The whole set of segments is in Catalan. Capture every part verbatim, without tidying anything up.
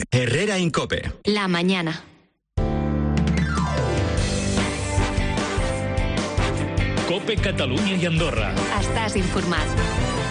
Herrera Incope. La mañana. Cope Catalunya i Andorra. Estàs informat.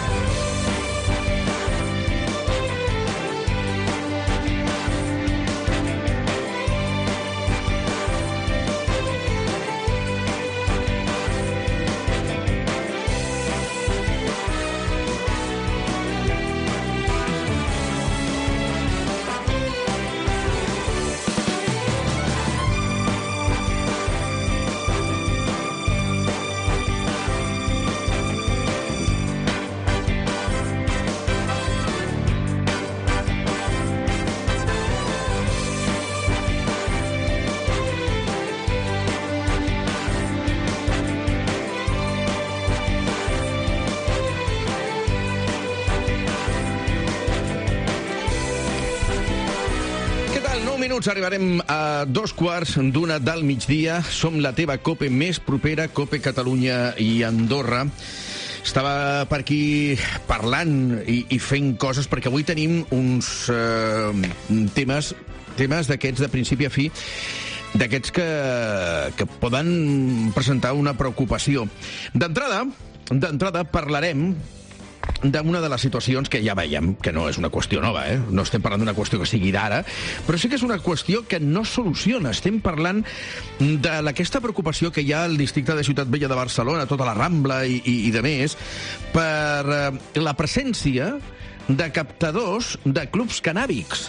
Arribarem a dos quarts d'una del migdia. Som la teva Cope més propera, Cope Catalunya i Andorra. Estava per aquí parlant i, i fent coses, perquè avui tenim uns eh, temes, temes d'aquests de principi a fi, d'aquests que, que poden presentar una preocupació. D'entrada, d'entrada parlarem d'una de les situacions que ja veiem, que no és una qüestió nova, eh? No estem parlant d'una qüestió que sigui d'ara, però sí que és una qüestió que no soluciona. Estem parlant d'aquesta preocupació que hi ha al districte de Ciutat Vella de Barcelona, tota la Rambla i, i, i de més, per eh, la presència de captadors de clubs cannàbics.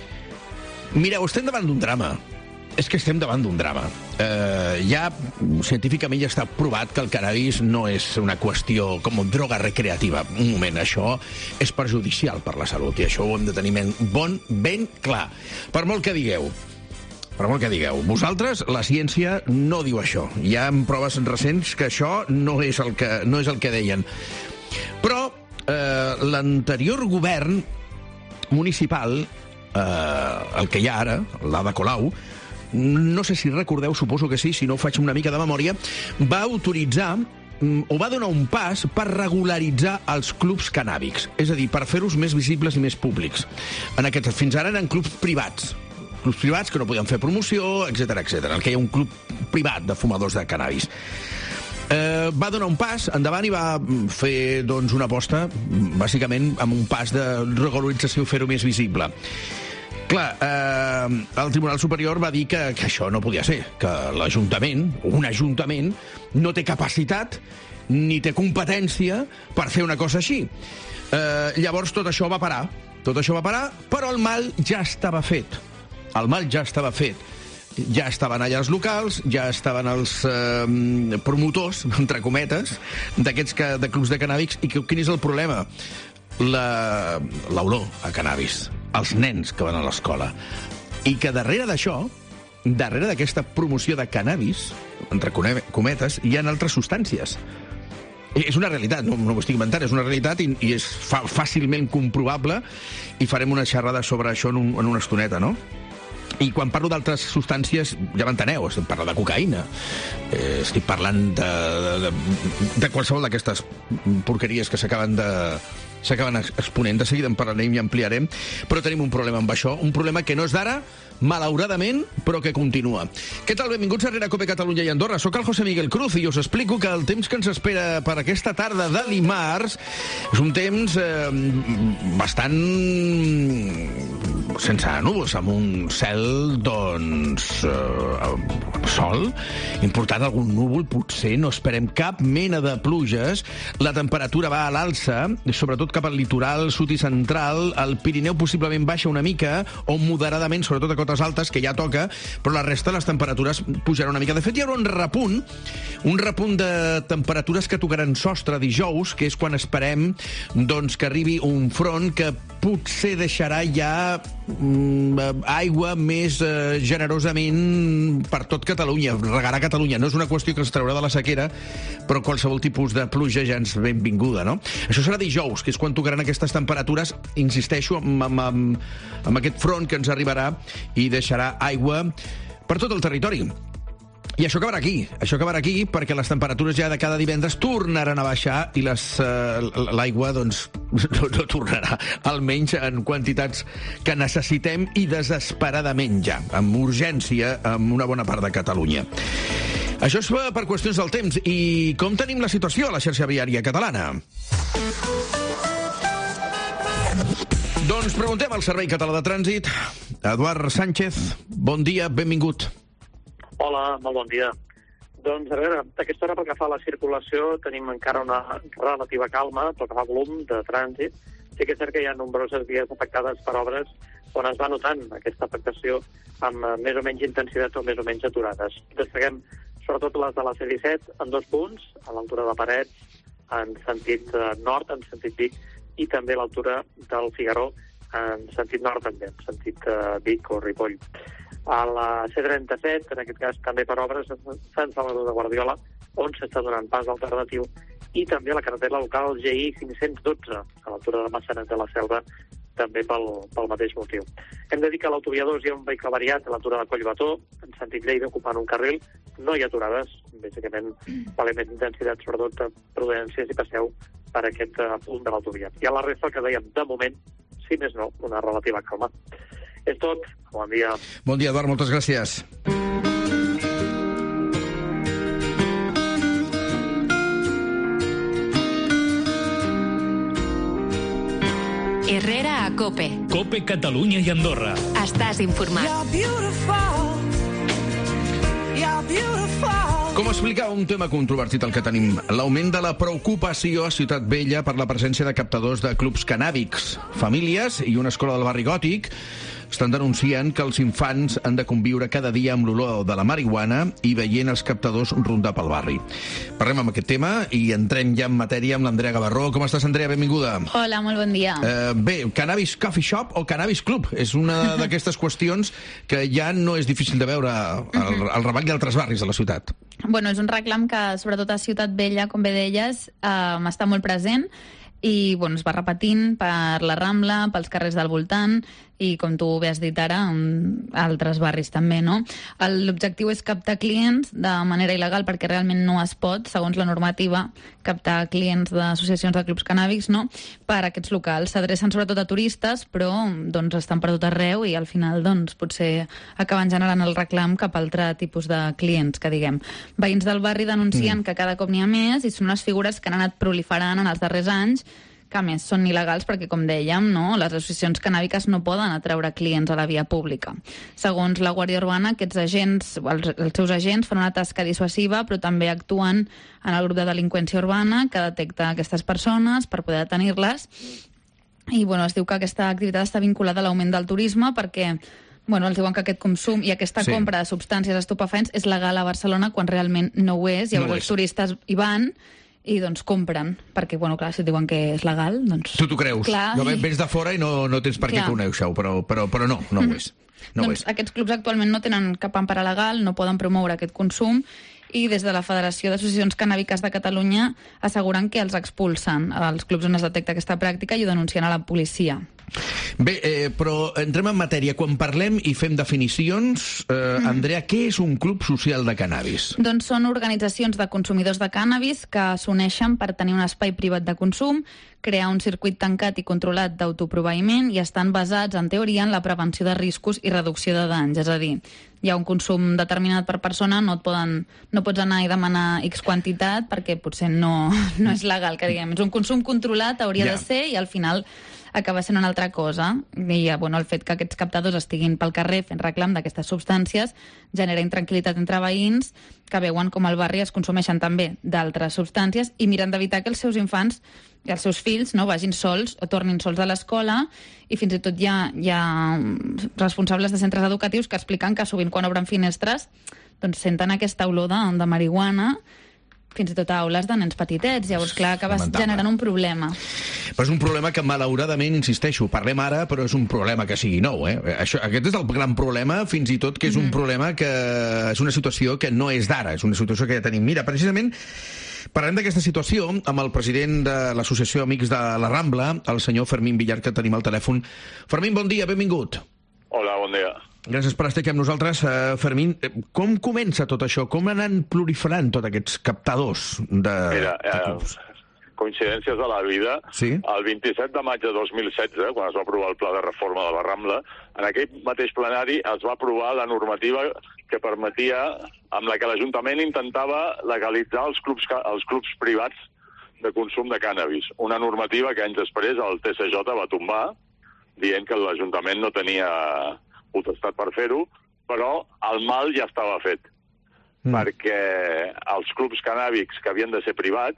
Mireu, estem davant d'un drama. És que estem davant d'un drama. Eh, ja, científicament ja està provat que el cannabis no és una qüestió com droga recreativa. Un moment, això és perjudicial per la salut, i això ho hem de tenir ben, bon, ben clar. Per molt que digueu, per molt que digueu, vosaltres, la ciència no diu això. Hi ha proves recents que això no és el que, no és el que deien. Però eh, l'anterior govern municipal, eh, el que hi ha ara, l'Ada Colau, no sé si recordeu, suposo que sí, si no faig una mica de memòria, va autoritzar o va donar un pas per regularitzar els clubs cannàbics, és a dir, per fer-los més visibles i més públics. En aquests, fins ara eren clubs privats, clubs privats que no podien fer promoció, etcètera, etcètera. El que hi ha un club privat de fumadors de cannabis. Eh, va donar un pas endavant i va fer doncs, una aposta, bàsicament, amb un pas de regularització, fer-ho més visible. Clar, eh, el Tribunal Superior va dir que, que això no podia ser, que l'Ajuntament, un Ajuntament, no té capacitat ni té competència per fer una cosa així. Eh, llavors tot això va parar, tot això va parar, però el mal ja estava fet. El mal ja estava fet. Ja estaven allà els locals, ja estaven els eh, promotors, entre cometes, d'aquests que, de clubs de cannàbics, i que, quin és el problema? La, l'olor a cannabis, els nens que van a l'escola, i que darrere d'això, darrere d'aquesta promoció de cannabis, entre cometes, hi ha altres substàncies. És una realitat, no, no ho estic inventant, és una realitat i, i és fa, fàcilment comprovable, i farem una xerrada sobre això en, un, en una estoneta, no? I quan parlo d'altres substàncies, ja m'enteneu, estic parlant de cocaïna, eh, estic parlant de, de, de, de qualsevol d'aquestes porqueries que s'acaben de... s'acaben exponent. De seguida en parlarem i ampliarem, però tenim un problema amb això, un problema que no és d'ara, malauradament, però que continua. Què tal? Benvinguts a Herrera Cope Catalunya i Andorra. Soc el José Miguel Cruz i us explico que el temps que ens espera per aquesta tarda de dimarts és un temps eh, bastant sense núvols, amb un cel, doncs, eh, sol, important, algun núvol, potser, no esperem cap mena de pluges, la temperatura va a l'alça, sobretot cap al litoral sud i central, el Pirineu possiblement baixa una mica, o moderadament, sobretot a cotes altes, que ja toca, però la resta de les temperatures pujaran una mica. De fet, hi haurà un repunt, un repunt de temperatures que tocaran sostre dijous, que és quan esperem doncs, que arribi un front que potser deixarà ja mm, aigua més eh, generosament per tot Catalunya, regarà Catalunya. No és una qüestió que ens traurà de la sequera, però qualsevol tipus de pluja ja ens benvinguda, no? Això serà dijous, que és quan tocaran aquestes temperatures, insisteixo, amb, amb, amb, amb aquest front que ens arribarà i deixarà aigua per tot el territori. I això acabarà aquí, això acabarà aquí perquè les temperatures ja de cada divendres tornaran a baixar i les, uh, l'aigua doncs, no, no tornarà, almenys en quantitats que necessitem i desesperadament ja, amb urgència, amb una bona part de Catalunya. Això és per qüestions del temps. I com tenim la situació a la xarxa viària catalana? Doncs preguntem al Servei Català de Trànsit. Eduard Sánchez, bon dia, benvingut. Hola, molt bon dia. Doncs, a veure, d'aquesta hora pel que fa a la circulació tenim encara una relativa calma pel que fa a volum de trànsit. Sí que és cert que hi ha nombroses vies afectades per obres on es va notant aquesta afectació amb més o menys intensitat o més o menys aturades. Destaquem sobretot les de la C disset en dos punts, a l'altura de Parets, en sentit nord, en sentit Vic, i també a l'altura del Figaró, en sentit nord també, en sentit Vic o Ripoll. A la C trenta-set, en aquest cas també per obres, Sant Salvador de Guardiola, on s'està donant pas alternatiu, i també a la carretera local G I cinc-cents dotze, a l'altura de Massanet de la Selva, també pel, pel mateix motiu. Hem de dir que a l'autovia dos hi ha un vehicle variat a l'altura de Collbató, en sentit Lleida, ocupant un carril. No hi ha aturades, bàsicament per més intensitat, sobretot de Prudències i Passeu, per aquest punt de l'autovia. I a la resta, el que dèiem, de moment, si més no, una relativa calma. És tot. Bon dia. Bon dia, Eduard, moltes gràcies. Herrera a COPE. COPE Catalunya i Andorra. Estàs informat. Com explicar un tema controvertit el que tenim? L'augment de la preocupació a Ciutat Vella per la presència de captadors de clubs canàbics. Famílies i una escola del barri gòtic estan denunciant que els infants han de conviure cada dia amb l'olor de la marihuana i veient els captadors rondar pel barri. Parlem amb aquest tema i entrem ja en matèria amb l'Andrea Gavarró. Com estàs, Andrea? Benvinguda. Hola, molt bon dia. Eh, bé, Cannabis Coffee Shop o Cannabis Club? És una d'aquestes qüestions que ja no és difícil de veure al, al Raval i altres barris de la ciutat. Bueno, és un reclam que, sobretot a Ciutat Vella, com bé deies, eh, està molt present i bueno, es va repetint per la Rambla, pels carrers del voltant i, com tu bé has dit ara, en altres barris també, no? L'objectiu és captar clients de manera il·legal perquè realment no es pot, segons la normativa, captar clients d'associacions de clubs cannàbics, no?, per a aquests locals. S'adrecen sobretot a turistes, però doncs, estan per tot arreu i al final doncs, potser acaben generant el reclam cap a altre tipus de clients, que diguem. Veïns del barri denuncien mm. que cada cop n'hi ha més i són unes figures que han anat proliferant en els darrers anys, que a més són il·legals perquè, com dèiem, no, les associacions cannàbiques no poden atreure clients a la via pública. Segons la Guàrdia Urbana, aquests agents, els, els seus agents fan una tasca dissuasiva, però també actuen en el grup de delinqüència urbana que detecta aquestes persones per poder detenir-les. I bueno, es diu que aquesta activitat està vinculada a l'augment del turisme perquè bueno, els diuen que aquest consum i aquesta sí. compra de substàncies estupefaents és legal a Barcelona quan realment no ho és. Llavors no els turistes hi van i doncs compren, perquè, bueno, clar, si et diuen que és legal, doncs... Tu t'ho creus. Clar, no, vens de fora i no, no tens per clar. què conèixer-ho, però, però, però no, no ho és. No doncs aquests clubs actualment no tenen cap empara legal, no poden promoure aquest consum i des de la Federació d'Associacions Cannàbiques de Catalunya asseguren que els expulsen als clubs on es detecta aquesta pràctica i ho denuncien a la policia. Bé, eh, però entrem en matèria. Quan parlem i fem definicions, eh, mm. Andrea, què és un club social de cannabis? Doncs són organitzacions de consumidors de cannabis que s'uneixen per tenir un espai privat de consum, crear un circuit tancat i controlat d'autoproveïment i estan basats, en teoria, en la prevenció de riscos i reducció de danys. És a dir, hi ha un consum determinat per persona, no et poden, no pots anar i demanar X quantitat perquè potser no, no és legal, que diguem. És un consum controlat, hauria ja. de ser, i al final acaba sent una altra cosa. I bueno, el fet que aquests captadors estiguin pel carrer fent reclam d'aquestes substàncies genera intranquil·litat entre veïns que veuen com al barri es consumeixen també d'altres substàncies i miren d'evitar que els seus infants i els seus fills no vagin sols o tornin sols de l'escola, i fins i tot hi ha, hi ha responsables de centres educatius que expliquen que sovint quan obren finestres doncs senten aquesta olor de, de marihuana, fins i tot a aules de nens petitets. Llavors, clar, acabes generant un problema. Però és un problema que, malauradament, insisteixo, parlem ara, però és un problema que sigui nou, eh? Això, aquest és el gran problema, fins i tot que és un mm-hmm. problema que és una situació que no és d'ara, és una situació que ja tenim. Mira, precisament, parlem d'aquesta situació amb el president de l'Associació Amics de la Rambla, el senyor Fermín Villar, que tenim al telèfon. Fermín, bon dia, benvingut. Hola, bon dia. Gràcies per estar aquí amb nosaltres. Uh, Fermín, com comença tot això? Com anen proliferant tots aquests captadors de, Mira, de eh, clubs? Coincidències de la vida. Sí? El vint-i-set de maig de dos mil setze, quan es va aprovar el pla de reforma de la Rambla, en aquell mateix plenari es va aprovar la normativa que permetia, amb la que l'Ajuntament intentava legalitzar els clubs, els clubs privats de consum de cànnabis. Una normativa que anys després el T C J va tombar, dient que l'Ajuntament no tenia potestat per fer-ho, però el mal ja estava fet, mm. perquè els clubs cannàbics que havien de ser privats,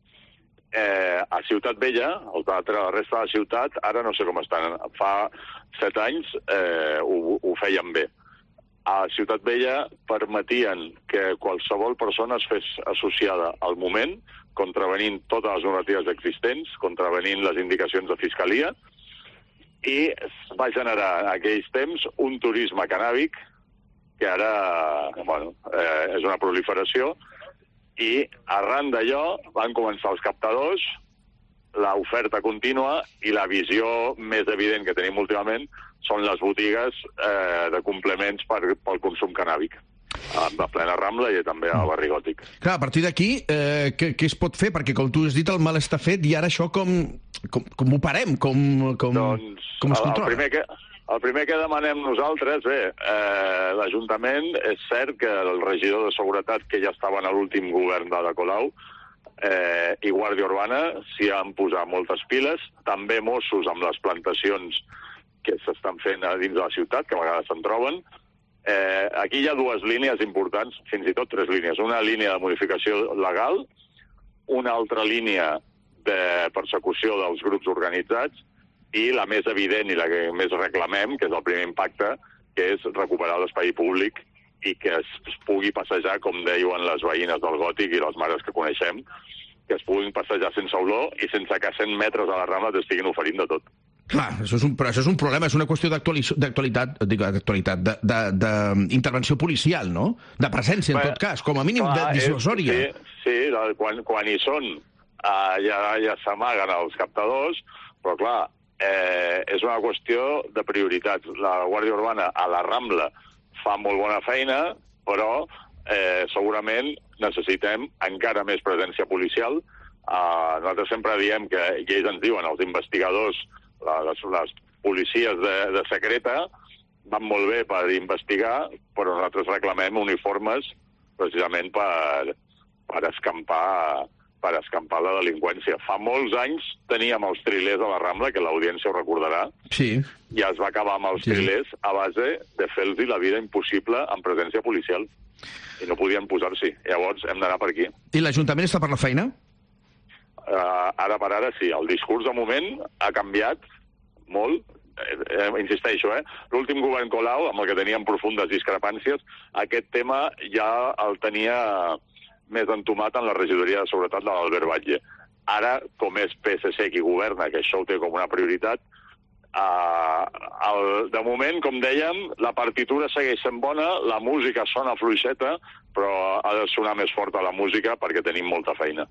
eh, a Ciutat Vella, els d'altre, la resta de la ciutat, ara no sé com estan, fa set anys eh, ho, ho feien bé. A Ciutat Vella permetien que qualsevol persona es fes associada al moment, contravenint totes les normatives existents, contravenint les indicacions de Fiscalia, i es va generar en aquells temps un turisme cannàbic que ara, bueno, eh, és una proliferació, i arran d'allò van començar els captadors, l'oferta contínua, i la visió més evident que tenim últimament són les botigues eh, de complements per, pel consum cannàbic, a plena Rambla i també a Barri Gòtic. Clar, a partir d'aquí, eh, què, què es pot fer? Perquè, com tu has dit, el mal està fet, i ara això com, com, com ho parem? Com, com, doncs, com es el, controla? el, primer que, el primer que demanem nosaltres, bé, eh, l'Ajuntament, és cert que el regidor de Seguretat, que ja estava en l'últim govern d'Ada Colau, eh, i Guàrdia Urbana, s'hi han posat moltes piles, també Mossos amb les plantacions que s'estan fent a dins de la ciutat, que a vegades se'n troben. Eh, aquí hi ha dues línies importants, fins i tot tres línies. Una línia de modificació legal, una altra línia de persecució dels grups organitzats, i la més evident i la que més reclamem, que és el primer impacte, que és recuperar l'espai públic i que es, es pugui passejar, com deien les veïnes del Gòtic i les mares que coneixem, que es puguin passejar sense olor i sense que a cent metres a la Rambla t'estiguin oferint de tot. Clar, això és un, però això és un problema, és una qüestió d'actualitat, d'actualitat, d'intervenció policial, no? De presència, en Bé, tot cas, com a mínim, clar, de dissuasòria. Sí, sí, quan, quan hi són eh, ja, ja s'amaguen els captadors, però clar, eh, és una qüestió de prioritats. La Guàrdia Urbana a la Rambla fa molt bona feina, però eh, segurament necessitem encara més presència policial. Eh, nosaltres sempre diem que, i ells ens diuen, els investigadors, les, les policies de, de secreta, van molt bé per investigar, però nosaltres reclamem uniformes precisament per, per escampar per escampar la delinqüència. Fa molts anys teníem els trilers a la Rambla, que l'audiència ho recordarà, sí. I es va acabar amb els sí. trilers a base de fer-los la vida impossible amb presència policial. I no podien posar-s'hi. Llavors hem d'anar per aquí. I l'Ajuntament està per la feina? Uh, ara per ara sí. El discurs de moment ha canviat molt. Eh, eh, insisteixo, eh? L'últim govern Colau, amb el que teníem profundes discrepàncies, aquest tema ja el tenia més entomat en la regidoria de seguretat de l'Albert Batlle. Ara, com és P S C qui governa, que això ho té com una prioritat, eh, el, de moment, com dèiem, la partitura segueix sent bona, la música sona fluixeta, però ha de sonar més forta la música perquè tenim molta feina.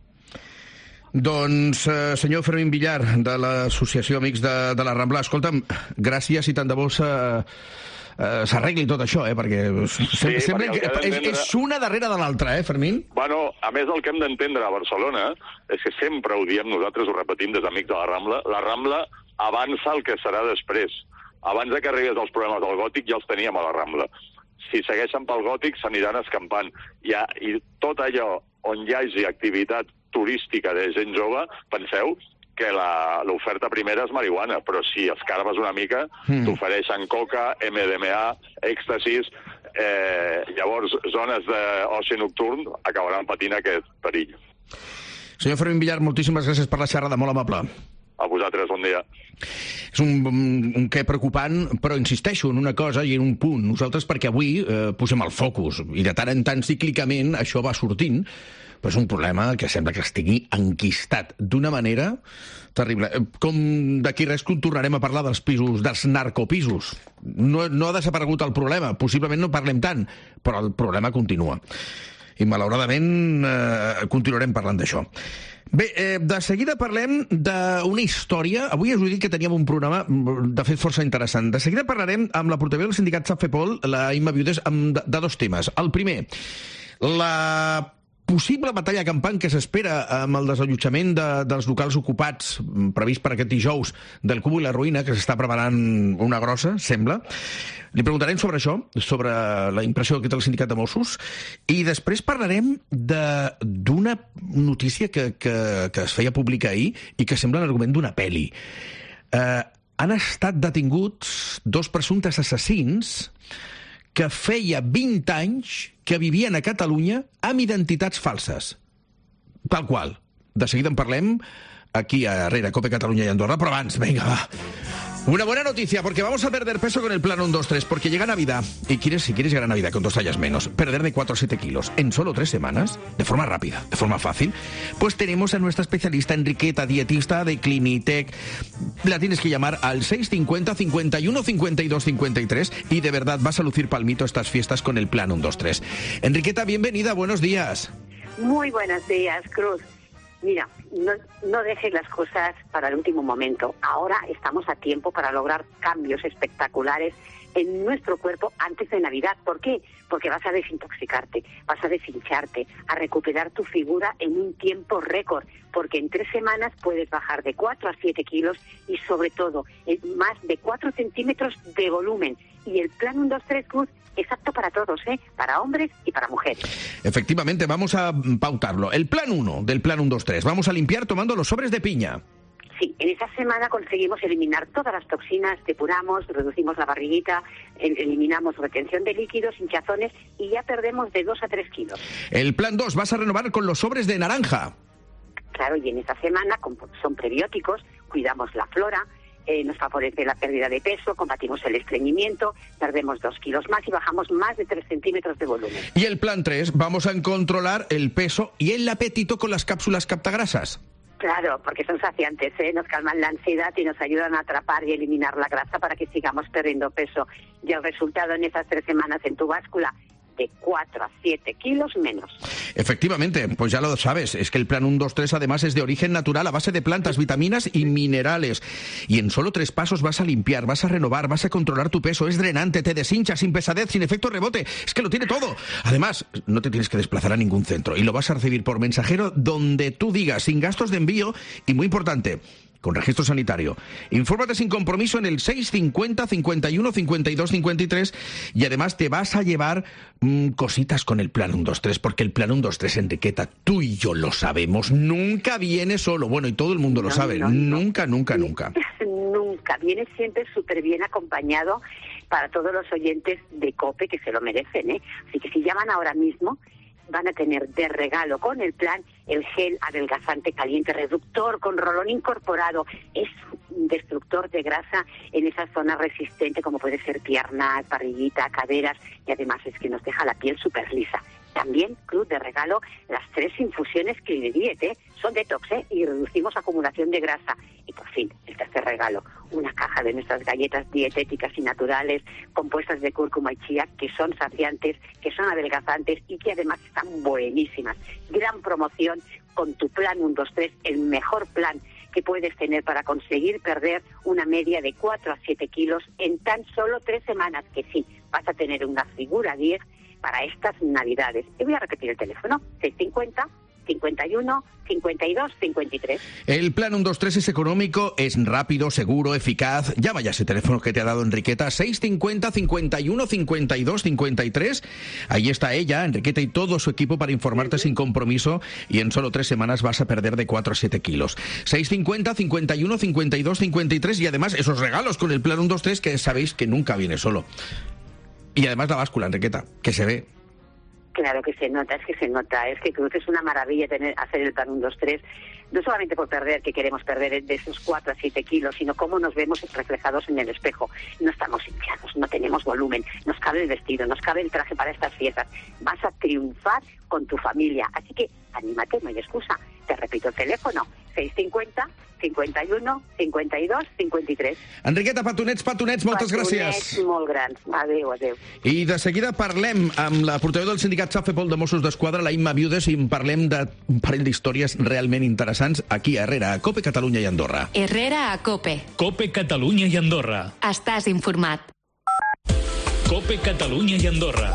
Doncs, eh, senyor Fermín Villar, de l'Associació Amics de, de la Rambla, escolta'm, gràcies i tant de bo s'arregli tot això, eh, perquè sí, sembla que, que és, és una darrere de l'altra, eh, Fermín? Bueno, a més, el que hem d'entendre a Barcelona és que sempre ho diem nosaltres, ho repetim des d'Amics de la Rambla, la Rambla avança el que serà després. Abans de que arribés els problemes del Gòtic ja els teníem a la Rambla. Si segueixen pel Gòtic s'aniran escampant. I, I tot allò on hi hagi activitat turística de gent jove, penseu que l'oferta primera és marihuana, però si escarbes una mica, mm. t'ofereixen coca, M D M A, èxtasis, eh, llavors zones d'oci nocturn acabaran patint aquest perill. Senyor Fermín Villar, moltíssimes gràcies per la xerrada, molt amable. A vosaltres, bon dia. És un, un, un què preocupant, però insisteixo en una cosa i en un punt. Nosaltres, perquè avui eh, posem el focus, i de tant en tant cíclicament això va sortint, però és un problema que sembla que estigui enquistat d'una manera terrible. Com d'aquí res tornarem a parlar dels pisos, dels narcopisos. No, no ha desaparegut el problema, possiblement no parlem tant, però el problema continua. I malauradament eh, continuarem parlant d'això. Bé, eh, de seguida parlem d'una història. Avui us he dit que teníem un programa, de fet, força interessant. De seguida parlarem amb la portaveu del sindicat SAFEPOL, la Imma Viudes, de, de dos temes. El primer, la possible batalla campant que s'espera amb el desallotjament de, dels locals ocupats previst per aquest dijous del Cubo i la Ruïna, que s'està preparant una grossa, sembla. Li preguntarem sobre això, sobre la impressió que té el sindicat de Mossos, i després parlarem d'una notícia que, que, que es feia pública ahir i que sembla l'argument d'una pel·li. Eh, han estat detinguts dos presumptes assassins que feia vint anys que vivien a Catalunya amb identitats falses. Tal qual. De seguida en parlem aquí a Herrera, COPE Catalunya i Andorra, però abans, venga, va. Una buena noticia, porque vamos a perder peso con el plan uno dos tres, porque llega Navidad, y quieres, si quieres llegar a Navidad con dos tallas menos, perder de cuatro a siete kilos en solo tres semanas, de forma rápida, de forma fácil, pues tenemos a nuestra especialista Enriqueta, dietista de Clinitec. La tienes que llamar al seis cincuenta, cincuenta y uno, cincuenta y dos, cincuenta y tres, y de verdad vas a lucir palmito estas fiestas con el plan uno dos tres. Enriqueta, bienvenida, buenos días. Muy buenos días, Cruz. Mira, no, no dejes las cosas para el último momento. Ahora estamos a tiempo para lograr cambios espectaculares en nuestro cuerpo antes de Navidad. ¿Por qué? Porque vas a desintoxicarte, vas a deshincharte, a recuperar tu figura en un tiempo récord, porque en tres semanas puedes bajar de cuatro a siete kilos y sobre todo en más de cuatro centímetros de volumen. Y el plan uno dos tres Cruz es apto para todos, ¿eh? Para hombres y para mujeres. Efectivamente, vamos a pautarlo. El plan uno del plan uno dos tres. Vamos a limpiar tomando los sobres de piña. Sí, en esa semana conseguimos eliminar todas las toxinas, depuramos, reducimos la barriguita, eliminamos retención de líquidos, hinchazones y ya perdemos de dos a tres kilos. El plan dos, vas a renovar con los sobres de naranja. Claro, y en esa semana, como son prebióticos, cuidamos la flora, eh, nos favorece la pérdida de peso, combatimos el estreñimiento, perdemos dos kilos más y bajamos más de tres centímetros de volumen. Y el plan tres, vamos a controlar el peso y el apetito con las cápsulas captagrasas. Claro, porque son saciantes, ¿eh? Nos calman la ansiedad y nos ayudan a atrapar y eliminar la grasa para que sigamos perdiendo peso. Y el resultado en esas tres semanas en tu báscula, de cuatro a siete kilos menos. Efectivamente, pues ya lo sabes, es que el plan uno dos tres además es de origen natural a base de plantas, vitaminas y minerales. Y en solo tres pasos vas a limpiar, vas a renovar, vas a controlar tu peso, es drenante, te deshincha, sin pesadez, sin efecto rebote, es que lo tiene todo. Además, no te tienes que desplazar a ningún centro y lo vas a recibir por mensajero donde tú digas, sin gastos de envío y muy importante, con registro sanitario. Infórmate sin compromiso en el seis cincuenta, cincuenta y uno, cincuenta y dos, cincuenta y tres y además te vas a llevar mmm, cositas con el plan uno dos tres, porque el plan uno dos tres, Enriqueta, tú y yo lo sabemos, nunca viene solo. Bueno, y todo el mundo lo no, sabe, no, no. nunca, nunca, nunca. Nunca, viene siempre súper bien acompañado para todos los oyentes de COPE que se lo merecen, ¿eh? Así que si llaman ahora mismo, van a tener de regalo con el plan el gel adelgazante caliente reductor con rolón incorporado. Es un destructor de grasa en esa zona resistente como puede ser piernas, barriguita, caderas y además es que nos deja la piel súper lisa. También, Cruz, de regalo, las tres infusiones Clinidiet, ¿eh? Son detox, ¿eh? Y reducimos acumulación de grasa. Y por fin, el tercer regalo, una caja de nuestras galletas dietéticas y naturales compuestas de cúrcuma y chía, que son saciantes, que son adelgazantes y que además están buenísimas. Gran promoción con tu plan uno dos tres, el mejor plan que puedes tener para conseguir perder una media de cuatro a siete kilos en tan solo tres semanas, que sí, vas a tener una figura diez para estas Navidades. Y voy a repetir el teléfono, seis cincuenta, cincuenta y uno, cincuenta y dos, cincuenta y tres. El plan uno dos tres es económico, es rápido, seguro, eficaz. Llama ya ese teléfono que te ha dado Enriqueta, seis cincuenta, cincuenta y uno, cincuenta y dos, cincuenta y tres. Ahí está ella, Enriqueta, y todo su equipo para informarte uh-huh. sin compromiso, y en solo tres semanas vas a perder de cuatro a siete kilos. seis cincuenta, cincuenta y uno, cincuenta y dos, cincuenta y tres, y además esos regalos con el plan uno dos tres que sabéis que nunca viene solo. Y además la báscula, Enriqueta, que se ve. Claro que se nota, es que se nota, es que Cruz es una maravilla tener hacer el plan uno dos tres, no solamente por perder, que queremos perder de esos cuatro a siete kilos, sino cómo nos vemos reflejados en el espejo. No estamos hinchados, no tenemos volumen, nos cabe el vestido, nos cabe el traje para estas fiestas. Vas a triunfar con tu familia, así que anímate, no hay excusa. Te repito el teléfono, seis cincuenta, cincuenta y uno, cincuenta y dos, cincuenta y tres. Enriqueta, petonets, petonets, moltes Petonets gràcies. molt grans. Adéu, adéu. I de seguida parlem amb la portaveu del sindicat Safepol de Mossos d'Esquadra, la Imma Viudes, i en parlem d'un parell d'històries realment interessants aquí a Herrera, a COPE, Catalunya i Andorra. Herrera a COPE. COPE Catalunya i Andorra. Estàs informat. COPE Catalunya i Andorra.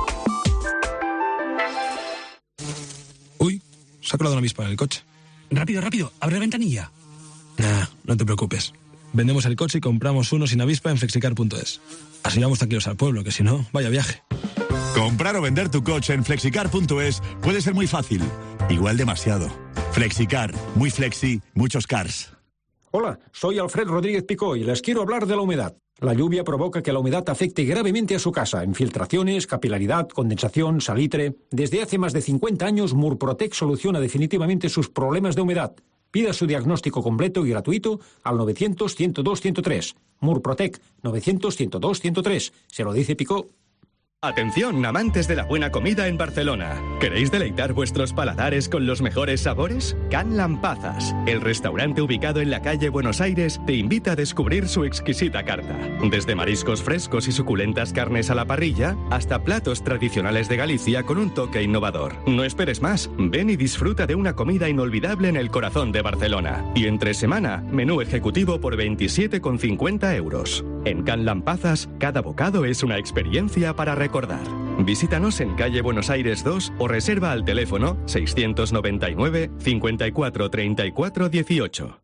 Uy, se ha colado una avispa en el coche. Rápido, rápido, abre la ventanilla. Nah, no te preocupes. Vendemos el coche y compramos uno sin avispa en flexicar punto es. Así vamos tranquilos al pueblo, que si no, vaya viaje. Comprar o vender tu coche en flexicar punto es puede ser muy fácil. Igual demasiado. Flexicar, muy flexi, muchos cars. Hola, soy Alfred Rodríguez Picó y les quiero hablar de la humedad. La lluvia provoca que la humedad afecte gravemente a su casa. Infiltraciones, capilaridad, condensación, salitre. Desde hace más de cincuenta años, Murprotec soluciona definitivamente sus problemas de humedad. Pida su diagnóstico completo y gratuito al novecientos, ciento dos, ciento tres. Murprotec, novecientos, ciento dos, ciento tres. Se lo dice Picó. Atención, amantes de la buena comida en Barcelona. ¿Queréis deleitar vuestros paladares con los mejores sabores? Can Lampazas, el restaurante ubicado en la calle Buenos Aires, te invita a descubrir su exquisita carta. Desde mariscos frescos y suculentas carnes a la parrilla, hasta platos tradicionales de Galicia con un toque innovador. No esperes más, ven y disfruta de una comida inolvidable en el corazón de Barcelona. Y entre semana, menú ejecutivo por veintisiete con cincuenta euros. En Can Lampazas, cada bocado es una experiencia para recordar. Visítanos en calle Buenos Aires dos o reserva al teléfono seiscientos noventa y nueve, cincuenta y cuatro, treinta y cuatro, dieciocho.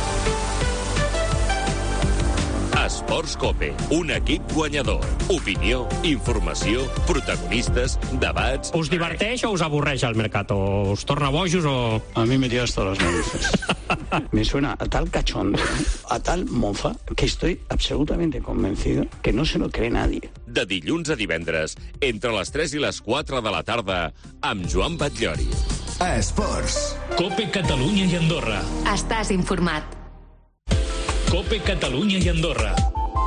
Esports COPE, un equip guanyador. Opinió, informació, protagonistes, debats... Us diverteix o us avorreix el Mercato? ¿Us torna bojos o...? A mí me dio hasta las narices. Me suena a tal cachondo, a tal mofa, que estoy absolutamente convencido que no se lo cree nadie. De dilluns a divendres, entre les tres i les quatre de la tarda, amb Joan Batllori. Esports. COPE Catalunya i Andorra. Estàs informat. COPE Catalunya i Andorra.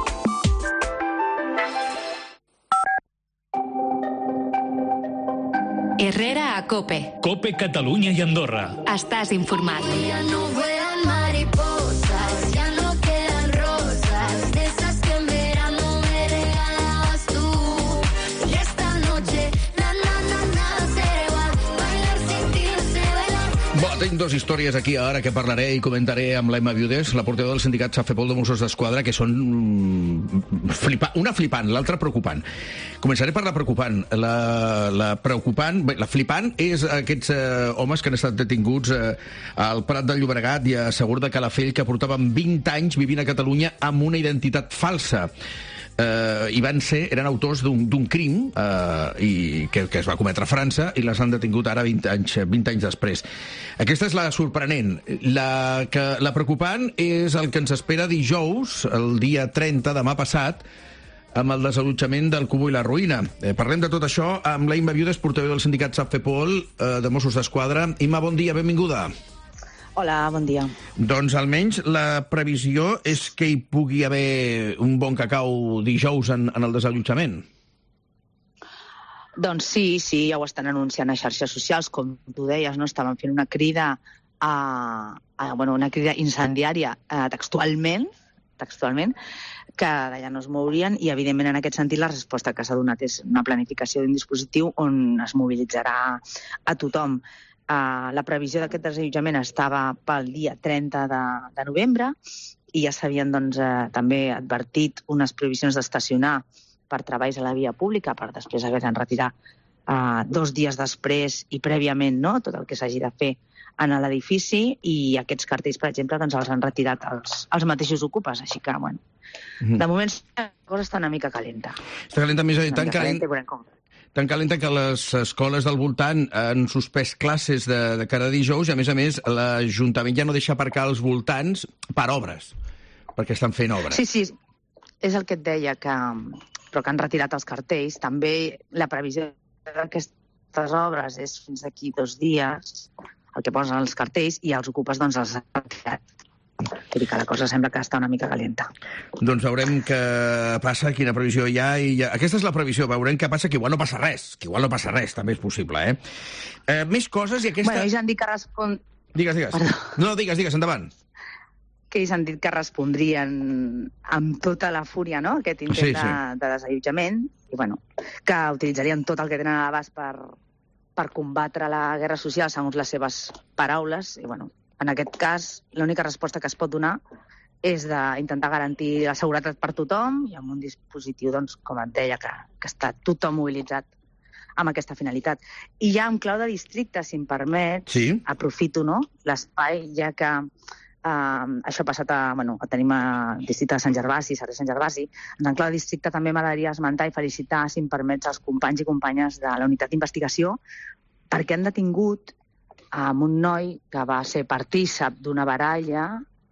Herrera a COPE. COPE Catalunya i Andorra. Estàs informat. Ya no vuelan mariposas, ya no quedan rosas, de esas que en verano me regalabas tú. Y esta noche, na, na, na, nada será igual, bailar sin ti no sé bailar. Bo, tinc dues històries aquí ara que parlaré i comentaré amb l'Emma Viudes, la portaveu del sindicat Safepol de Mossos d'Esquadra, que són flipa... una flipant, l'altra preocupant. Començaré per la preocupant. La, la preocupant, bé, la flipant és aquests eh, homes que han estat detinguts eh, al Prat del Llobregat i a Segur de Calafell, que portaven vint anys vivint a Catalunya amb una identitat falsa. Eh, i van ser, eren autors d'un crim eh, i que, que es va cometre a França i les han detingut ara vint anys, vint anys després. Aquesta és la sorprenent. La, que, la preocupant és el que ens espera dijous, el dia trenta, demà passat, amb el desallotjament del Cubo i la Ruïna. Eh, parlem de tot això amb la Imma Viudes, portaveu del sindicat Safepol eh, de Mossos d'Esquadra. Imma, bon dia, benvinguda. Hola, bon dia. Doncs almenys la previsió és que hi pugui haver un bon cacau dijous en, en el desallotjament. Doncs sí, sí, ja ho estan anunciant a xarxes socials, com tu deies, no? Estaven fent una crida a, a bueno, una crida incendiària eh, textualment, textualment, que d'allà no es mourien, i evidentment en aquest sentit la resposta que s'ha donat és una planificació d'un dispositiu on es mobilitzarà a tothom. Uh, la previsió d'aquest desallotjament estava pel dia trenta de, de novembre i ja s'havien doncs, uh, també advertit unes prohibicions d'estacionar per treballs a la via pública, per després haver-se'n retirar uh, dos dies després i prèviament, no?, tot el que s'hagi de fer en l'edifici, i aquests cartells, per exemple, doncs els han retirat els, els mateixos ocupes, així que, bueno, mm-hmm. de moment la cosa està una mica calenta. Està calenta més a dir, tan calenta... tan calenta que les escoles del voltant han suspès classes de, de cada dijous i, a més a més, l'Ajuntament ja no deixa aparcar als voltants per obres, perquè estan fent obres. Sí, sí, és el que et deia, que, però que han retirat els cartells. També la previsió d'aquestes obres és fins d'aquí dos dies, el que posen els cartells, i els ocupes doncs els han retirat. Vull dir que la cosa sembla que està una mica calenta. Doncs veurem què passa, quina previsió hi ha. I ja... Aquesta és la previsió, veurem què passa, que igual no passa res. Que igual no passa res, també és possible, eh? eh més coses i aquesta... Bueno, ells han dit que respon... Digues, digues. Perdó. No, digues, digues, endavant. Que ells han dit que respondrien amb tota la fúria, no?, aquest intent sí, sí. de, de desallotjament, i bueno, que utilitzarien tot el que tenen a l'abast per, per combatre la guerra social, segons les seves paraules, i bueno, en aquest cas, l'única resposta que es pot donar és d'intentar garantir la seguretat per tothom i amb un dispositiu, doncs, com et deia, que, que està tothom mobilitzat amb aquesta finalitat. I ja en clau de districte, si em permet, sí. aprofito, no?, l'espai, ja que Uh, això ha passat a, bueno, a tenim a districte de Sant Gervasi, Sarri Sant Gervasi. En clau de districte també m'agradaria esmentar i felicitar, si em permets, els companys i companyes de la unitat d'investigació, perquè han detingut amb un noi que va ser partícip d'una baralla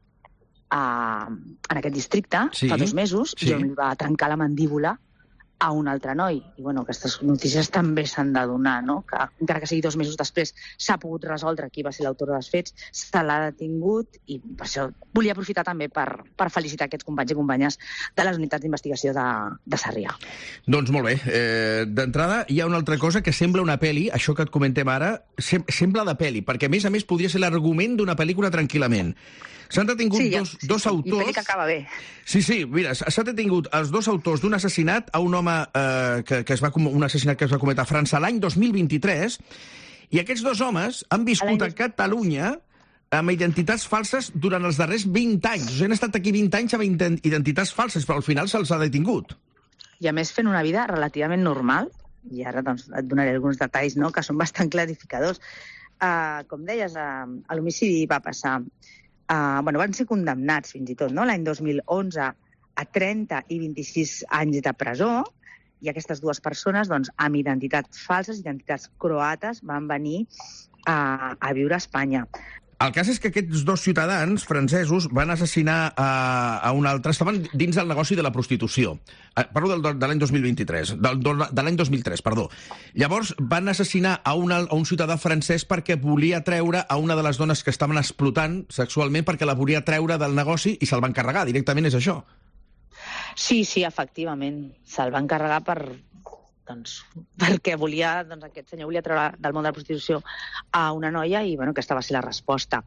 uh, en aquest districte sí. fa dos mesos, sí. i on li va trencar la mandíbula a un altre noi. I bueno, aquestes notícies també s'han de donar, no? Que encara que sigui dos mesos després s'ha pogut resoldre qui va ser l'autor dels fets, se l'ha detingut, i per això volia aprofitar també per, per felicitar aquests companys i companyes de les unitats d'investigació de, de Sarrià. Doncs molt bé. Eh, D'entrada, hi ha una altra cosa que sembla una pel·li, això que et comentem ara, sem sembla de pel·li, perquè a més a més podria ser l'argument d'una pel·lícula tranquil·lament. S'han detingut sí, ja, dos, sí, dos sí, autors... I pel·li que acaba bé. Sí, sí, mira, s'han detingut els dos autors d'un assassinat a un home eh, que, que es va, un assassinat que es va cometre a França l'any dos mil vint-i-tres, i aquests dos homes han viscut a Catalunya amb identitats falses durant els darrers vint anys. O sigui, han estat aquí vint anys amb identitats falses, però al final se'ls ha detingut. I a més fent una vida relativament normal, i ara doncs, et donaré alguns detalls, no?, que són bastant clarificadors. Uh, com deies, uh, l'homicidi va passar... Uh, bueno, van ser condemnats fins i tot, no?, l'any dos mil onze a trenta i vint-i-sis anys de presó, i aquestes dues persones, doncs, amb identitats falses, identitats croates, van venir a, a viure a Espanya. El cas és que aquests dos ciutadans francesos van assassinar a, a un altre... Estaven dins del negoci de la prostitució. Parlo del, de l'any dos mil vint-i-tres. Del, de l'any dos mil tres, perdó. Llavors van assassinar a, una, a un ciutadà francès perquè volia treure a una de les dones que estaven explotant sexualment, perquè la volia treure del negoci i se'l van carregar. Directament és això. Sí, sí, efectivament. Se'l van carregar per... Doncs, perquè volia, doncs, aquest senyor volia treure del món de la prostitució a una noia i bueno, aquesta va ser la resposta.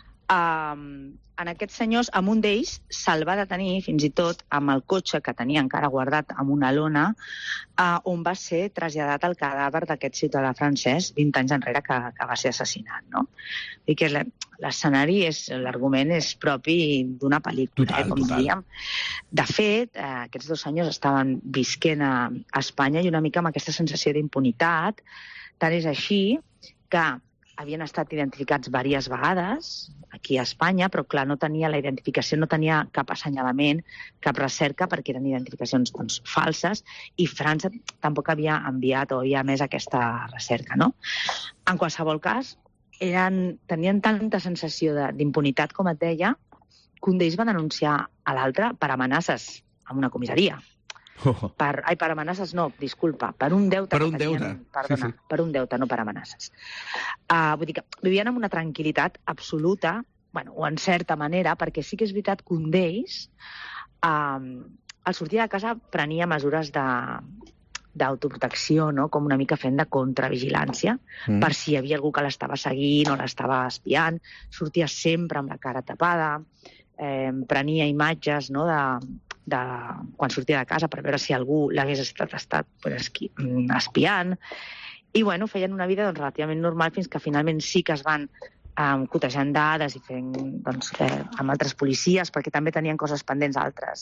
Um, en aquests senyors, amb un d'ells se'l va detenir fins i tot amb el cotxe que tenia encara guardat amb una lona, uh, on va ser traslladat el cadàver d'aquest ciutadà francès vint anys enrere que, que va ser assassinat. No? I que l'escenari, l'argument és propi d'una pel·lícula, total, eh, com total. Diríem. De fet, eh, aquests dos senyors estaven visquent a, a Espanya i una mica amb aquesta sensació d'impunitat. Tant és així que havien estat identificats diverses vegades aquí a Espanya, però clar, no tenia la identificació, no tenia cap assenyalament, cap recerca, perquè eren identificacions doncs, falses, i França tampoc havia enviat o havia emès aquesta recerca, no? En qualsevol cas, eren, tenien tanta sensació d'impunitat, com et deia, que un d'ells va denunciar a l'altre per amenaces en una comissaria. Oh. Per, ai, per amenaces no, disculpa, per un deute. Per un que tenien, deute. Perdona, sí, sí. Per un deute, no per amenaces. Uh, vull dir que vivien amb una tranquil·litat absoluta, bueno, o en certa manera, perquè sí que és veritat que un d'ells, uh, al sortir de casa, prenia mesures de d'autoprotecció, no? Com una mica fent de contravigilància, mm. per si hi havia algú que l'estava seguint o l'estava espiant. Sortia sempre amb la cara tapada, eh, prenia imatges, no?, de de quan sortia de casa per veure si algú l'hagués estat, estat pues, espiant. I bueno, feien una vida doncs, relativament normal fins que finalment sí que es van um, cotejant dades i fent doncs, eh, amb altres policies, perquè també tenien coses pendents a altres,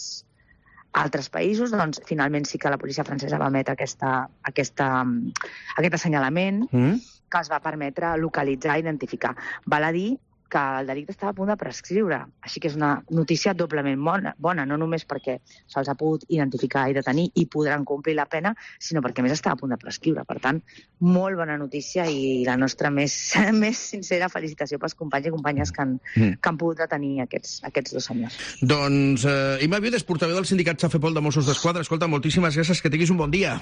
a altres països. Doncs finalment sí que la policia francesa va emetre aquesta, aquesta, um, aquest assenyalament mm. que els va permetre localitzar i identificar. Val a dir que el delicte estava a punt de prescriure. Així que és una notícia doblement bona, bona no només perquè se'ls ha pogut identificar i detenir i podran complir la pena, sinó perquè a més estava a punt de prescriure. Per tant, molt bona notícia i la nostra més, més sincera felicitació pels companys i companyes que han, mm. que han pogut detenir aquests, aquests dos senyors. Doncs, eh, Imma Viudes, portaveu del sindicat Safepol de Mossos d'Esquadra. Escolta, moltíssimes gràcies, que tinguis un bon dia.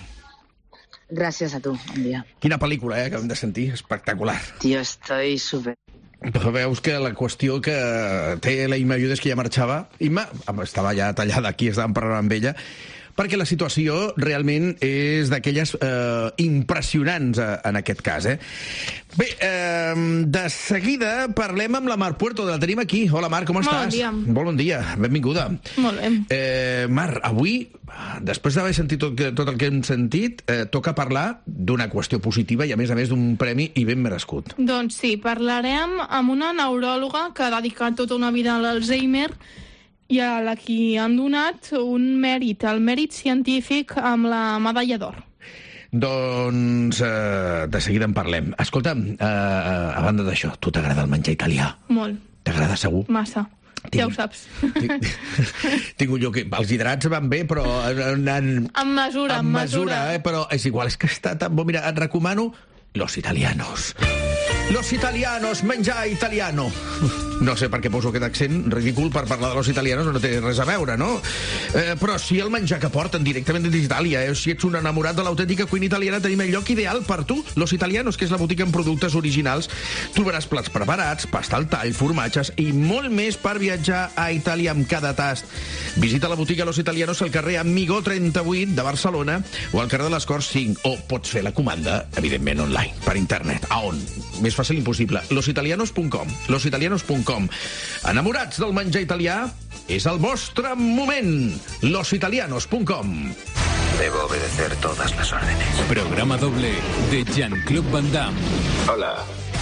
Gràcies a tu, bon dia. Quina pel·lícula, eh, que hem de sentir, espectacular. Tío, estoy súper... Però veus que la qüestió que té la Imma Ayudes, que ja marxava, Imma estava ja tallada aquí, estàvem parlant amb ella, perquè la situació realment és d'aquelles eh, impressionants eh, en aquest cas. Eh? Bé, eh, de seguida parlem amb la Mar Puerto, la tenim aquí. Hola, Mar, com Molt estàs? bon dia. Molt bon dia, benvinguda. Molt bé. Eh, Mar, avui, després d'haver sentit tot, tot el que hem sentit, eh, toca parlar d'una qüestió positiva i, a més a més, d'un premi i ben merescut. Doncs sí, parlarem amb una neuròloga que ha dedicat tota una vida a l'Alzheimer i a la qui han donat un mèrit, el mèrit científic amb la medalla d'or. Doncs eh, de seguida en parlem. Escolta'm, eh, a banda d'això, tu t'agrada el menjar italià? Molt. T'agrada segur? Massa. Tinc... Ja ho saps. Tinc, tinc un lloc... Els hidrats van bé, però... En, en, en mesura, en mesura. Eh? Però és igual, és que està tan bo. Mira, et recomano Los Italianos. Los Italianos, menjar italiano. No sé per què poso aquest accent ridícul per parlar de los italianos, no té res a veure, no? Eh, però sí el menjar que porten directament d'Itàlia. Eh? Si ets un enamorat de l'autèntica cuina italiana, tenim el lloc ideal per tu. Los Italianos, que és la botiga amb productes originals. Trobaràs plats preparats, pasta al tall, formatges i molt més per viatjar a Itàlia amb cada tast. Visita la botiga Los Italianos al carrer Amigó trenta-vuit de Barcelona o al carrer de les Corts cinc. O pots fer la comanda, evidentment, online, per internet. A on? Més fàcil impossible. lositalianos punt com. lositalianos punt com. Enamorats del menjar italià, és el vostre moment. lositalianos punt com. Debo obedecer todas las órdenes. Programa doble de Jean-Claude Van Damme. Hola.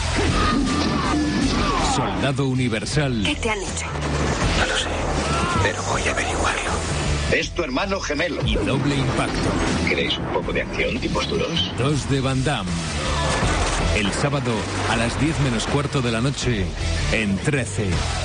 Soldado Universal. ¿Qué te han hecho? No lo sé, pero voy a averiguarlo. Es tu hermano gemelo. Y Doble Impacto. ¿Queréis un poco de acción, tipos duros? Dos de Van Damme. El sábado a las diez menos cuarto de la noche en trece.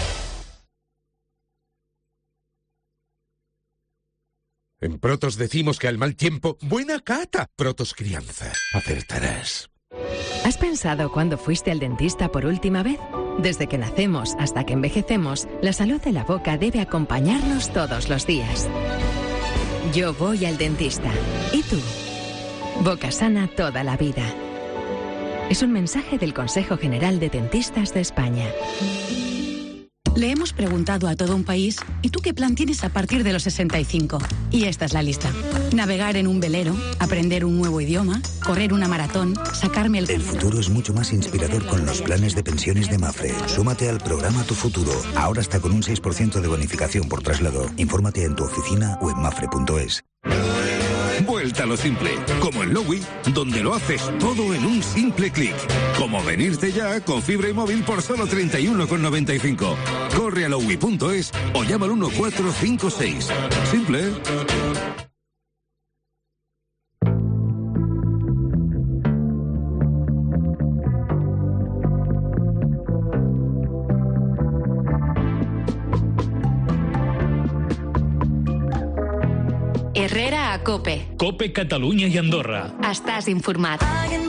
En Protos decimos que al mal tiempo, buena cata. Protos Crianza. Acertarás. ¿Has pensado cuándo fuiste al dentista por última vez? Desde que nacemos hasta que envejecemos, la salud de la boca debe acompañarnos todos los días. Yo voy al dentista. ¿Y tú? Boca sana toda la vida. Es un mensaje del Consejo General de Dentistas de España. Le hemos preguntado a todo un país, ¿y tú qué plan tienes a partir de los sesenta y cinco? Y esta es la lista. Navegar en un velero, aprender un nuevo idioma, correr una maratón, sacarme el... El futuro es mucho más inspirador con los planes de pensiones de Mafre. Súmate al programa Tu Futuro. Ahora está con un seis por ciento de bonificación por traslado. Infórmate en tu oficina o en mafre punto es. Vuelta a lo simple, como en Lowy, donde lo haces todo en un simple clic. Como venirte ya con fibra y móvil por solo treinta y uno con noventa y cinco. Corre a lowy punto es o llama al uno cuatro cinco seis. Simple. Herrera a Cope. Cope Catalunya i Andorra. Estàs informat.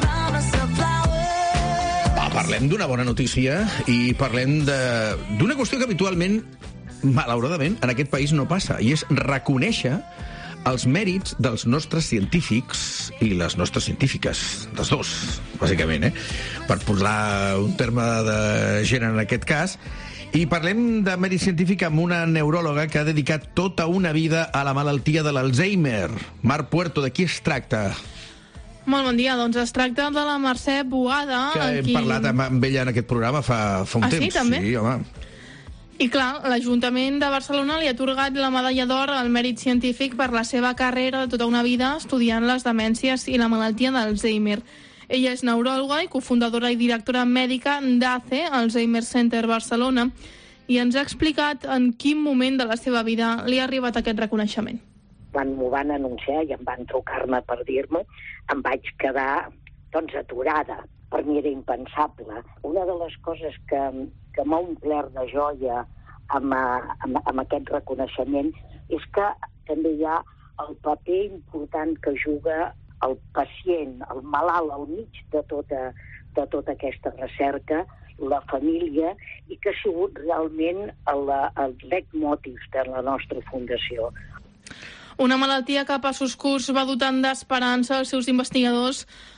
Va, parlem d'una bona notícia i parlem d'una qüestió que habitualment, malauradament, en aquest país no passa, i és reconèixer els mèrits dels nostres científics i les nostres científiques, dels dos, bàsicament, eh? Per posar un terme de gènere en aquest cas. I parlem de mèrit científic amb una neuròloga que ha dedicat tota una vida a la malaltia de l'Alzheimer. Mar Puerto, de qui es tracta? Molt bon dia, doncs es tracta de la Mercè Boada. Que hem qui... parlat amb ella en aquest programa fa, fa un ah, temps. Sí, també? Sí, home. I clar, l'Ajuntament de Barcelona li ha atorgat la medalla d'or al mèrit científic per la seva carrera de tota una vida estudiant les demències i la malaltia d'Alzheimer. Ella és neuròloga i cofundadora i directora mèdica d'A C E, Alzheimer Center Barcelona, i ens ha explicat en quin moment de la seva vida li ha arribat aquest reconeixement. Quan m'ho van anunciar i em van trucar-me per dir-m'ho, em vaig quedar doncs, aturada. Per mi era impensable. Una de les coses que, que m'ha omplert de joia amb, amb, amb aquest reconeixement és que també hi ha el paper important que juga el pacient, el malalt, al mig de tota, de tota aquesta recerca, la família, i que ha sigut realment el, el leitmotiv de la nostra fundació. Una malaltia que a passos curts va dotant d'esperança als seus investigadors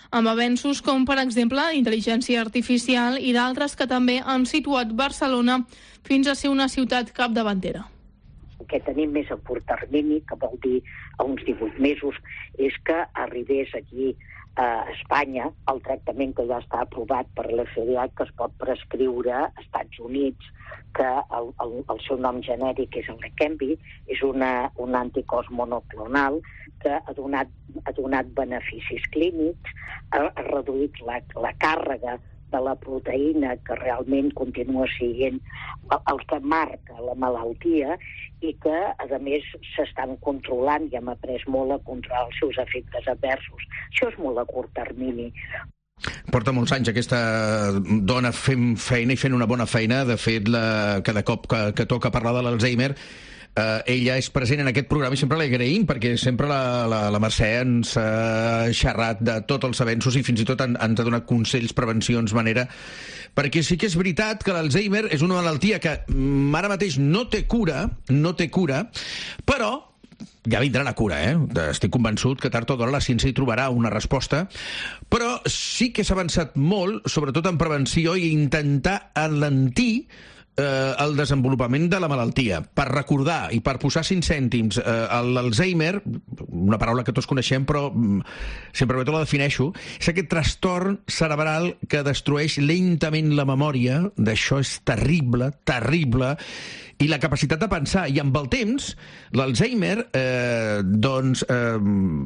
amb avenços com, per exemple, intel·ligència artificial i d'altres que també han situat Barcelona fins a ser una ciutat capdavantera. El que tenim més a curt termini, que vol dir a uns divuit mesos, és que arribés aquí a Espanya el tractament que ja està aprovat per l'F D A, que es pot prescriure a Estats Units, que el, el, el seu nom genèric és el Leqembi, és una, un anticòs monoclonal que ha donat, ha donat beneficis clínics, ha, ha reduït la, la càrrega de la proteïna, que realment continua sent el, el que marca la malaltia, i que, a més, s'estan controlant i hem après molt a controlar els seus efectes adversos. Això és molt a curt termini. Porta molts anys aquesta dona fent feina i fent una bona feina. De fet, la, cada cop que, que toca parlar de l'Alzheimer, Uh, ella és present en aquest programa i sempre l'agraïm, perquè sempre la, la, la Mercè ens ha xerrat de tots els avenços i fins i tot en, ens ha donat consells, prevencions, manera... Perquè sí que és veritat que l'Alzheimer és una malaltia que ara mateix no té cura, no té cura, però ja vindrà la cura, eh? Estic convençut que tard o d'hora la ciència hi trobarà una resposta, però sí que s'ha avançat molt, sobretot en prevenció, i intentar alentir Eh, el desenvolupament de la malaltia. Per recordar i per posar cinc cèntims, eh, l'Alzheimer, una paraula que tots coneixem, però mm, sempre la defineixo, és aquest trastorn cerebral que destrueix lentament la memòria. D'això és terrible, terrible, i la capacitat de pensar. I amb el temps, l'Alzheimer eh, doncs eh,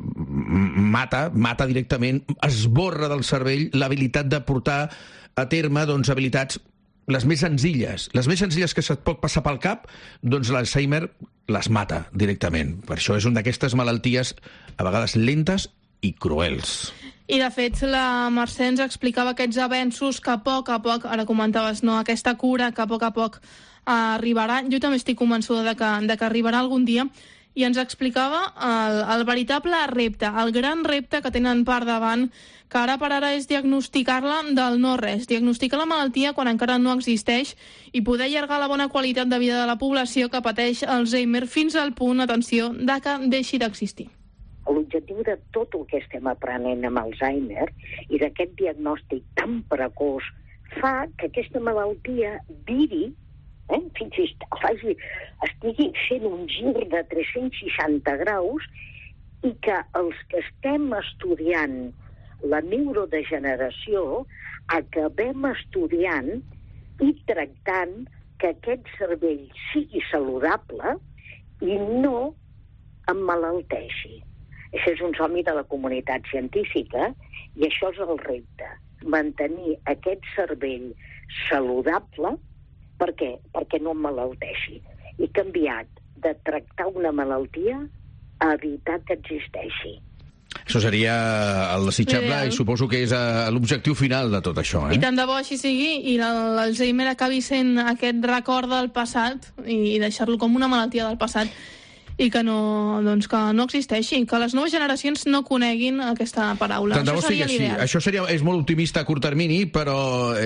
mata, mata directament, esborra del cervell l'habilitat de portar a terme doncs, habilitats les més senzilles, les més senzilles que se't pot passar pel cap, doncs l'Alzheimer les mata directament. Per això és una d'aquestes malalties a vegades lentes i cruels. I, de fet, la Mercè ens explicava aquests avenços que a poc a poc, ara comentaves, no, aquesta cura que a poc a poc arribarà. Jo també estic convençuda de que, de que arribarà algun dia, i ens explicava el, el veritable repte, el gran repte que tenen per davant, que ara per ara és diagnosticar-la del no-res, diagnosticar la malaltia quan encara no existeix i poder allargar la bona qualitat de vida de la població que pateix Alzheimer fins al punt, atenció, de que deixi d'existir. L'objectiu de tot el que estem aprenent amb Alzheimer i d'aquest diagnòstic tan precoç fa que aquesta malaltia viri, eh, fins i faci, estigui fent un gir de tres-cents seixanta graus, i que els que estem estudiant la neurodegeneració acabem estudiant i tractant que aquest cervell sigui saludable i no emmalalteixi. Això és un somni de la comunitat científica i això és el repte. Mantenir aquest cervell saludable, per què? Perquè no emmalalteixi. I canviat de tractar una malaltia a evitar que existeixi. Això seria el desitjable Ideal. I suposo que és uh, l'objectiu final de tot això. Eh? I tant de bo així sigui i l'Alzheimer acabi sent aquest record del passat i deixar-lo com una malaltia del passat i que no, doncs, que no existeixi, que les noves generacions no coneguin aquesta paraula. Tant de bo sigui així. Això seria, és molt optimista a curt termini, però eh,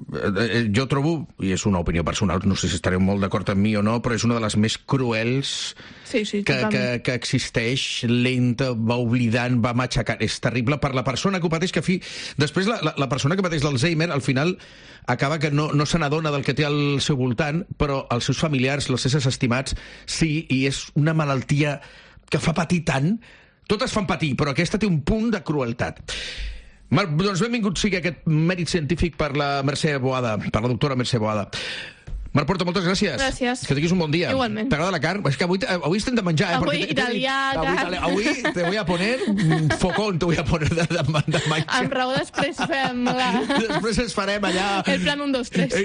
eh, jo trobo, i és una opinió personal, no sé si estareu molt d'acord amb mi o no, però és una de les més cruels sí, sí, que, que, que existeix, lenta, va oblidant, va matxacant. És terrible per la persona que ho pateix, que fi... Després la, la, la persona que pateix l'Alzheimer, al final, acaba que no, no se n'adona del que té al seu voltant, però els seus familiars, els éssers estimats, sí, i és una malaltia que fa patir tant. Totes fan patir, però aquesta té un punt de crueltat. Mar, doncs benvingut sigui aquest mèrit científic per la Mercè Boada, per la doctora Mercè Boada. Marc Porta, moltes gràcies. Gràcies. Que tinguis un bon dia. Igualment. T'agrada la carn? És que avui, avui estem de menjar, eh? Avui Perquè italià, avui, carn. avui te voy a poner focón, te voy a poner de, de, de menjar. Amb raó després fem la... Després ens farem allà... El plan un, dos, tres.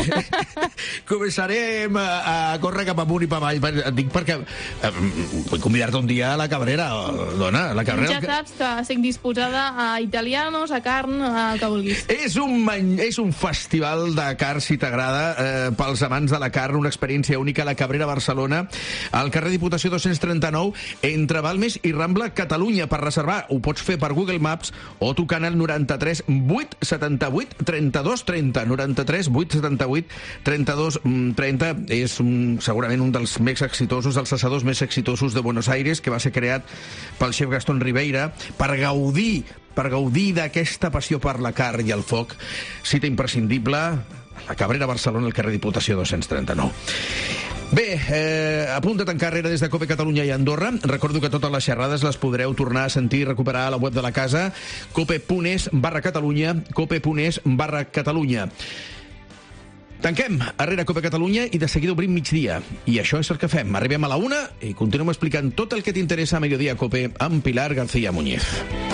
Començarem a, a córrer cap amunt i cap avall. Et dic perquè eh, vull convidar-te un dia a la Cabrera, dona. La Cabrera... Ja saps que estic disposada a italianos, a carn, al que vulguis. És un, many... és un festival de carn, si t'agrada, eh, pels amants de la carn, una experiència única a la Cabrera, Barcelona, al carrer Diputació dos-cents trenta-nou, entre Balmes i Rambla, Catalunya. Per reservar ho pots fer per Google Maps o trucant al noranta-tres vuit setanta-vuit trenta-dos trenta. noranta-tres vuit setanta-vuit trenta-dos trenta. És un, segurament un dels més exitosos, dels assadors més exitosos de Buenos Aires, que va ser creat pel xef Gastón Ribeira per gaudir per gaudir d'aquesta passió per la carn i el foc, cita imprescindible a Cabrera, Barcelona, al carrer Diputació dos-cents trenta-nou. Bé, eh, a punt de tancar carrera des de COPE Catalunya i Andorra. Recordo que totes les xerrades les podreu tornar a sentir i recuperar a la web de la casa, cope.es barra Catalunya, cope.es barra Catalunya. Tanquem Arrere COPE Catalunya i de seguida obrim migdia. I això és el que fem. Arribem a la una i continuem explicant tot el que t'interessa a Mediodía COPE amb Pilar García Muñiz.